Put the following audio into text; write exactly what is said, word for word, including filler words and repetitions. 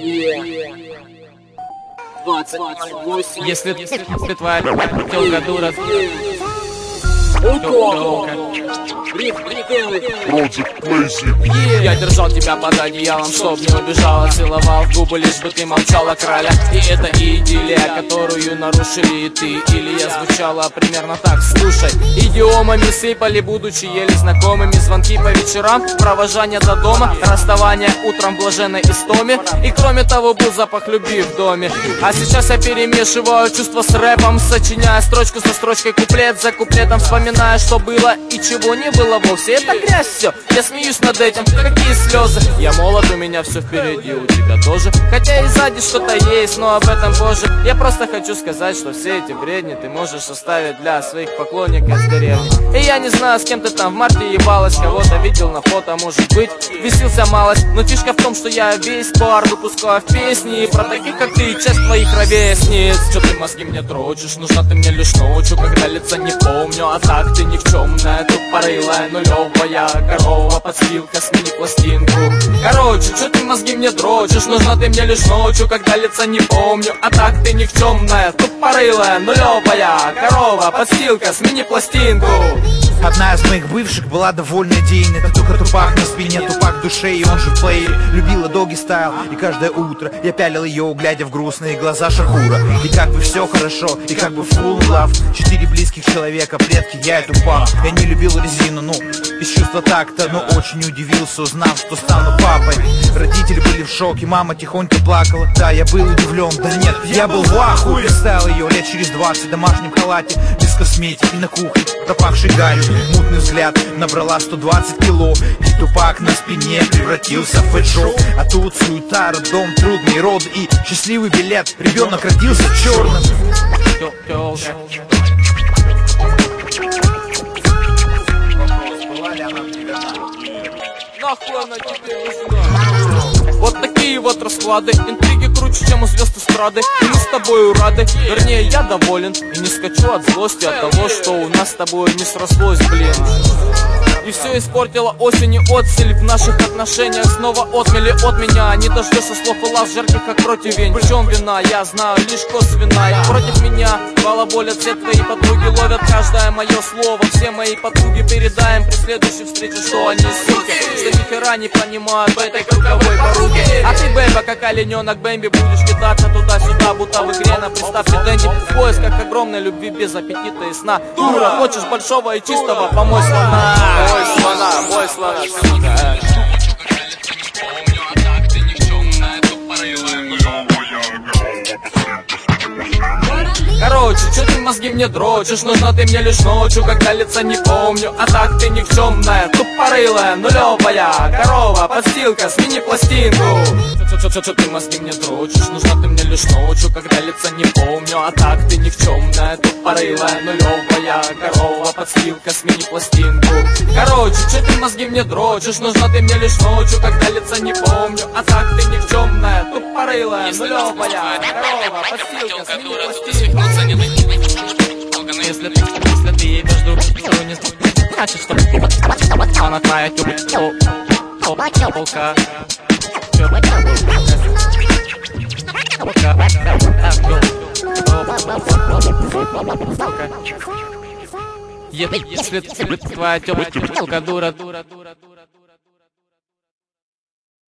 двадцать восемь. Если, если твоя тёлка дура, я держал тебя под одеялом, чтоб не убежала, целовал в губы, лишь бы ты молчала, краля. И это идиллия, которую нарушили и ты или я. Звучала примерно так: слушай, идиомами сыпали, будучи еле знакомыми. Звонки по вечерам, провожание до дома, расставание утром в блаженной истоме. И кроме того был запах любви в доме. А сейчас я перемешиваю чувства с рэпом, сочиняя строчку за строчкой, куплет за куплетом, вспоминая, что было и чего не было вовсе. Это грязь все, я смеюсь над этим, какие слезы. Я молод, у меня все впереди, у тебя тоже. Хотя и сзади что-то есть, но об этом позже. Я просто хочу сказать, что все эти бредни ты можешь оставить для своих поклонников с деревни. И я не знаю, с кем ты там в марте ебалась, кого-то видел на фото, может быть, бесился малость. Но фишка в том, что я весь пар выпускаю в песни про таких, как ты, часть твоих ровесниц. Че ты мозги мне дрочишь, нужна ты мне лишь ночью, когда лица не помню. А так ты никчемная, тупорылая, нулевая корова, подстилка, смени пластинку. Короче, че ты мозги мне дрочишь, нужна ты мне лишь ночью, когда лица не помню. А так ты никчемная, тупорылая, нулевая корова, подстилка, смени пластинку. Одна из моих бывших была довольно идейной, только тупак на спине, тупак в душе, и он же в плеере. Любила доги стайл, и каждое утро я пялил ее, глядя в грустные глаза Шахура. И как бы все хорошо, и как бы full love. Четыре близких человека, предки, я и тупак. Я не любил резину, ну, из чувства так-то, но очень удивился, узнав, что стану папой. Родители были в шоке, мама тихонько плакала. Да, я был удивлен, да нет, я был в ахуе. Представил ее лет через двадцать в домашнем халате, без косметики, на кухне, пропахшей гарью. Мутный взгляд, набрала сто двадцать кило, и тупак на спине превратился в фэджок. А тут суета, роддом, трудные роды и счастливый билет. Ребенок родился черным. Нахуй она тебе нужна? Вот такие вот расклады, интриги круче, чем у звезд эстрады. И мы с тобою рады, вернее я доволен. И не скачу от злости от того, что у нас с тобой не срослось, блин. И все испортила осень и отсель в наших отношениях. Снова отмели от меня, не дождешься слов и лав жарких, как противень. Причем вина, я знаю лишь косвенно. И против меня балаболят все твои подруги, ловят каждое мое слово. Все мои подруги передаем при следующей встрече, что они суки, что нихера не понимают в этой круговой поруке. А ты, бэйба, как олененок Бэмби, будешь кидаться туда-сюда, будто в игре на приставке Дэнди, в поисках огромной любви без аппетита и сна. Дура, хочешь большого и чистого, помой слона. Мой слона, мой слона, сука. Короче, че ты мозги мне дрочишь, нужна ты мне лишь ночью, когда лица не помню. А так ты никчемная, тупорылая, нулевая корова, подстилка, смени пластинку. Че ты мозги мне дрочишь, нужна ты мне лишь ночью, когда лица не помню. А так ты никчемная, тупорылая, нулевая корова, подстилка, смени пластинку. Короче, че ты мозги мне дрочишь, нужна ты мне лишь ночью, когда лица не помню. А так ты никчемная, тупорылая, нулевая корова, подстилка, смени пластинку. Если ты, если ты ей между то не значит, что она твоя тёлка. Если твоя тёлка дура, дура, дура, дура.